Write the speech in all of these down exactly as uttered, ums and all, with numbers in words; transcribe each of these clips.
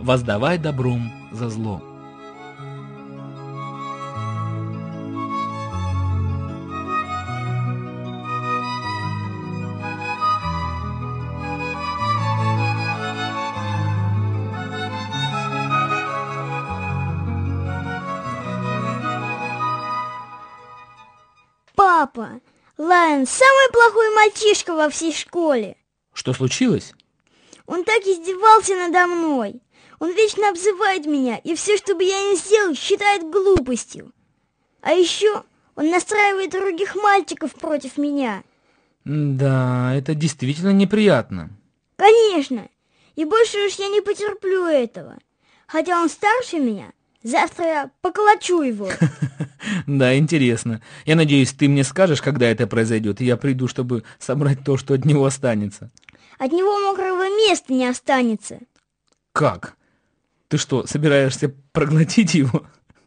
воздавай добром за зло. Папа, Лайон самый плохой мальчишка во всей школе. Что случилось? Он так издевался надо мной. Он вечно обзывает меня, и все, что бы я ни сделал, считает глупостью. А еще он настраивает других мальчиков против меня. Да, это действительно неприятно. Конечно, и больше уж я не потерплю этого. Хотя он старше меня, завтра я поколочу его. Да, интересно. Я надеюсь, ты мне скажешь, когда это произойдет, и я приду, чтобы собрать то, что от него останется. От него мокрого места не останется. Как? Ты что, собираешься проглотить его?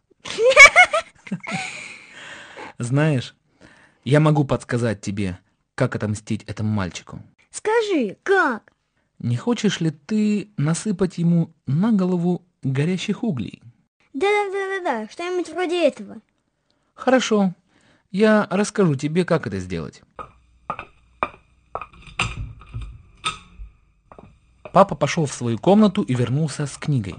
Знаешь, я могу подсказать тебе, как отомстить этому мальчику. Скажи, как? Не хочешь ли ты насыпать ему на голову горящих углей? Да-да-да-да, что-нибудь вроде этого. Хорошо, я расскажу тебе, как это сделать. Папа пошел в свою комнату и вернулся с книгой.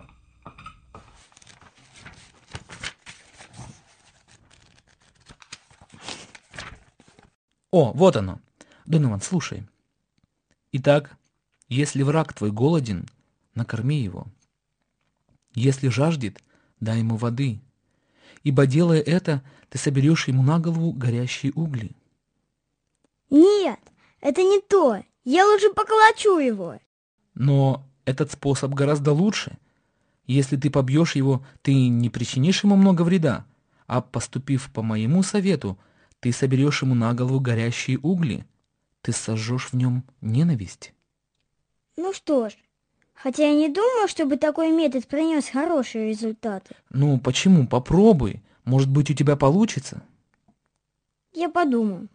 О, вот оно. Донован, слушай. Итак, если враг твой голоден, накорми его. Если жаждет, дай ему воды. Ибо, делая это, ты соберешь ему на голову горящие угли. Нет, это не то. Я лучше поколочу его. Но этот способ гораздо лучше. Если ты побьешь его, ты не причинишь ему много вреда, а, поступив по моему совету, ты соберешь ему на голову горящие угли. Ты сожжешь в нем ненависть. Ну что ж, хотя я не думаю, чтобы такой метод принес хорошие результаты. Ну, почему? Попробуй. Может быть, у тебя получится? Я подумаю.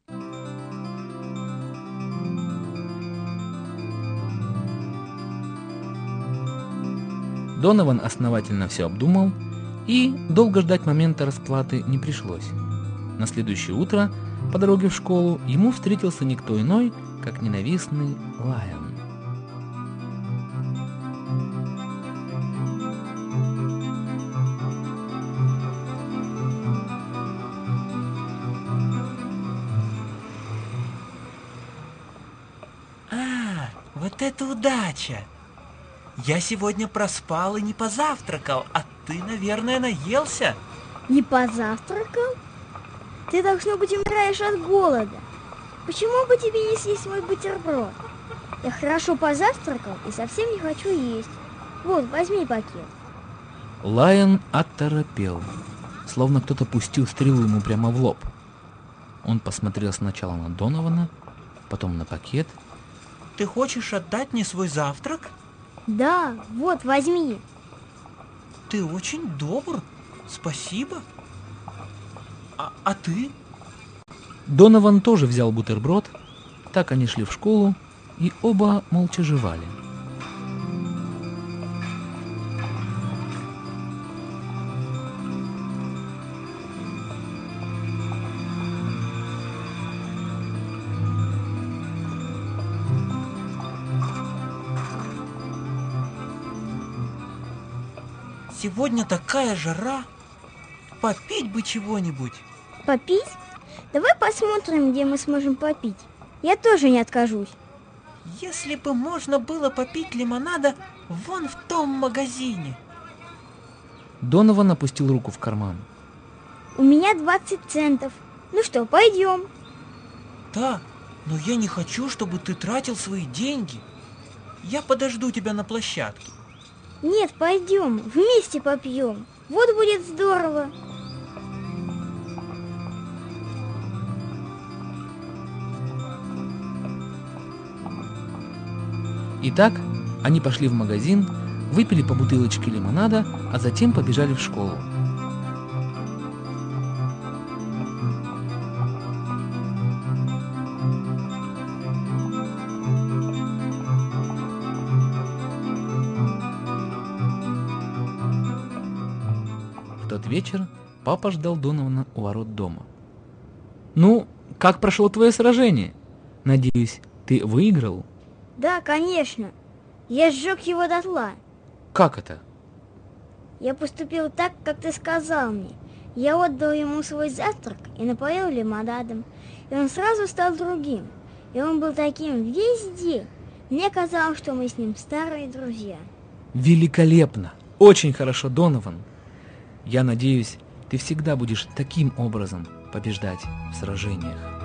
Донован основательно все обдумал, и долго ждать момента расплаты не пришлось. На следующее утро, по дороге в школу, ему встретился никто иной, как ненавистный Лайон. А, вот это удача! Я сегодня проспал и не позавтракал, а ты, наверное, наелся. Не позавтракал? Ты, должно быть, умираешь от голода. Почему бы тебе не съесть мой бутерброд? Я хорошо позавтракал и совсем не хочу есть. Вот, возьми пакет. Лайон оторопел, словно кто-то пустил стрелу ему прямо в лоб. Он посмотрел сначала на Донована, потом на пакет. Ты хочешь отдать мне свой завтрак? Да, вот, возьми. Ты очень добр. Спасибо. А, а ты? Донован тоже взял бутерброд. Так они шли в школу, и оба молча жевали. Сегодня такая жара. Попить бы чего-нибудь. Попить? Давай посмотрим, где мы сможем попить. Я тоже не откажусь. Если бы можно было попить лимонада вон в том магазине. Донован опустил руку в карман. У меня двадцать центов. Ну что, пойдем. Да, но я не хочу, чтобы ты тратил свои деньги. Я подожду тебя на площадке. Нет, пойдем, вместе попьем. Вот будет здорово. Итак, они пошли в магазин, выпили по бутылочке лимонада, а затем побежали в школу. этот вечер папа ждал Донована у ворот дома. «Ну, как прошло твое сражение? Надеюсь, ты выиграл?» Да, конечно. Я сжег его дотла. «Как это?» Я поступил так, как ты сказал мне. Я отдал ему свой завтрак и напоил лимонадом. И он сразу стал другим. И он был таким везде. Мне казалось, что мы с ним старые друзья. «Великолепно! Очень хорошо, Донован! Я надеюсь, ты всегда будешь таким образом побеждать в сражениях».